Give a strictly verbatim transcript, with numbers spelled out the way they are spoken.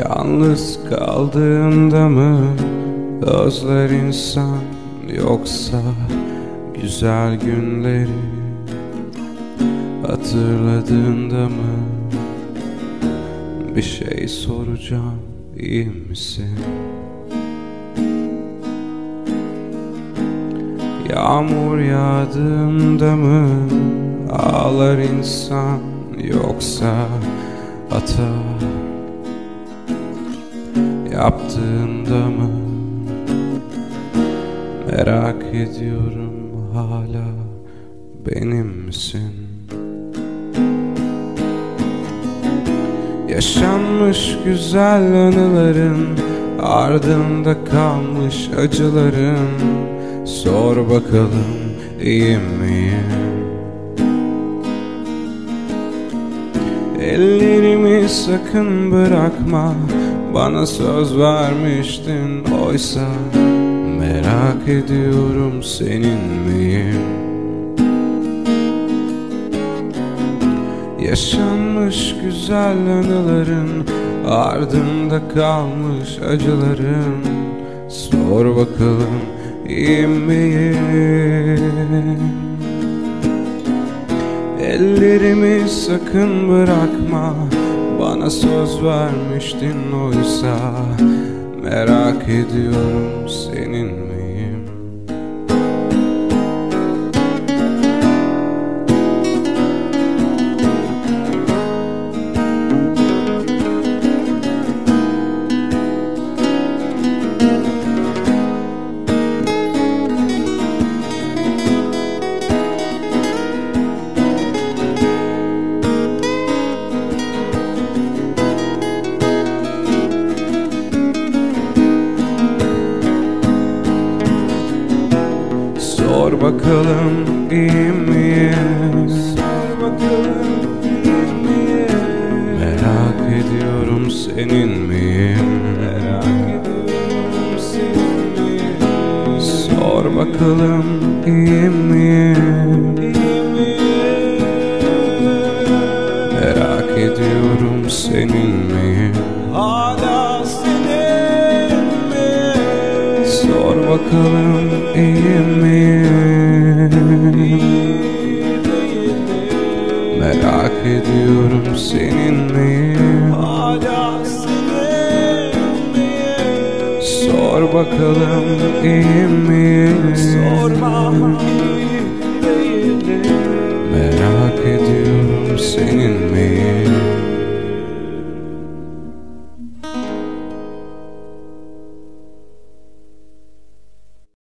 Yalnız kaldığında mı özler insan, yoksa güzel günleri hatırladığında mı? Bir şey soracağım, iyi misin? Yağmur yağdığında mı ağlar insan, yoksa hata yaptığında mı? Merak ediyorum, hala benim misin? Yaşanmış güzel anıların ardında kalmış acıların, sor bakalım iyi miyim? Ellerimi sakın bırakma, bana söz vermiştin oysa. Merak ediyorum, senin miyim? Yaşanmış güzel anıların ardında kalmış acıların, sor bakalım iyi miyim? Ellerimi sakın bırakma, bana söz vermiştin oysa. Merak ediyorum, senin miyim? Sor bakalım iyi miyim? Sor bakalım iyi miyim? Merak ediyorum, senin miyim? Merak ediyorum, senin miyim? Sor bakalım iyi miyim? İyi miyim? Merak ediyorum, senin miyim? Hala senin miyim? Sor bakalım iyi miyim? Merak ediyorum, senin miyim? Hala senin miyim? Sor bakalım iyi miyim? Sorma.